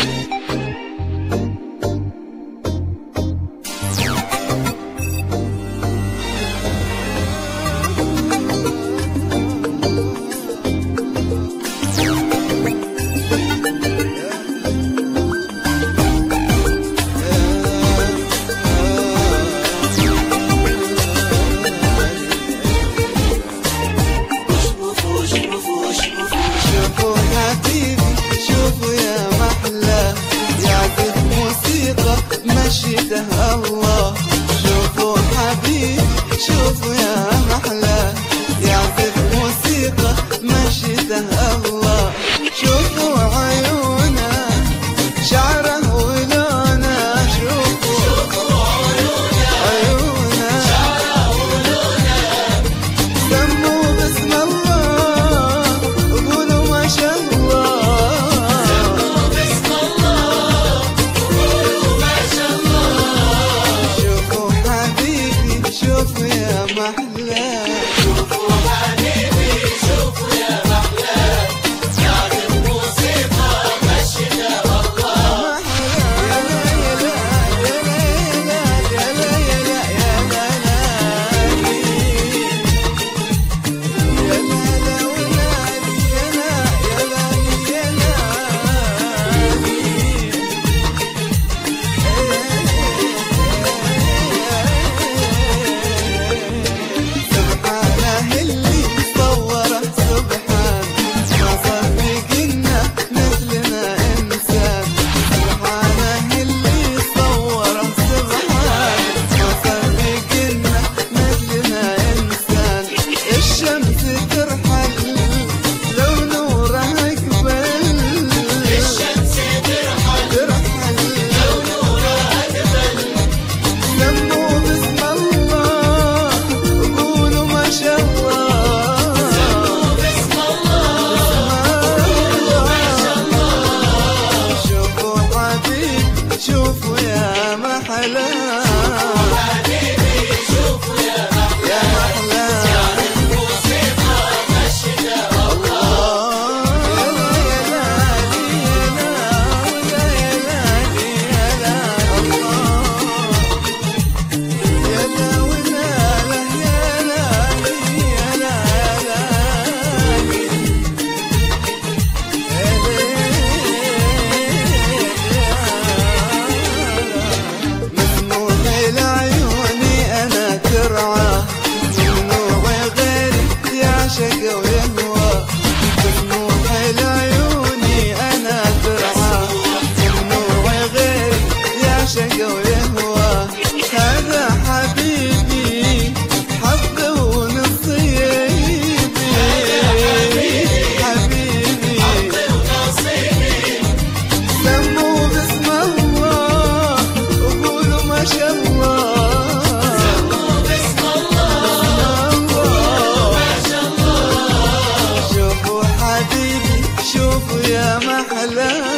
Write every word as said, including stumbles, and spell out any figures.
الله شوفوا حبيبي شوفوا يا محلاه يعزف موسيقى مشيته الله شوفوا عيونه شعره ولونه شوفوا شوفوا عيونه عيونه شعره ولونه سموا باسم الله وقولوا ما شاء الله سموا باسم الله وقولوا ما شاء الله شوفوا حبيبي شوفوا يا محلاه شوفوا حبيبي شوفوا يا محلاه يعزف موسيقى مشيته الله يا لا يا لا يا لا يا لا يا لا يا لا يا لا يا لا يا لا يا سبحانه اللي صوره سبحان ما صار بيجينا مثلنا إنسان سبحانه اللي صوره سبحان ما صار بيجينا مثلنا إنسان الشمس ترحل لو نورها يقبل الشمس ترحل ترحل لو نورها يقبل سموا باسم الله وقولوا ما شاء الله سموا باسم الله وقولوا ما شاء الله شوفوا حبيبي شوفوا يا محلاه حبيبي شوفوا يا محلاه يا محلاه يعزف موسيقى مشيته الله يا لا يا لا يا لا يا لا الله يا لا ولا لا يا لا يا لا مسموح لعيوني أنا ترعى ممنوع غيري يعشق ويهوى مسموح لعيوني أنا ترعى ممنوع غيري يعشق ويهوى هذا حبيبي حظي ونصيبي حبيبي حظي ونصيبي سموا باسم الله وقولوا ما شاء الله سموا باسم الله وقولوا ما شاء الله شوفوا حبيبي شوفوا يا محلاه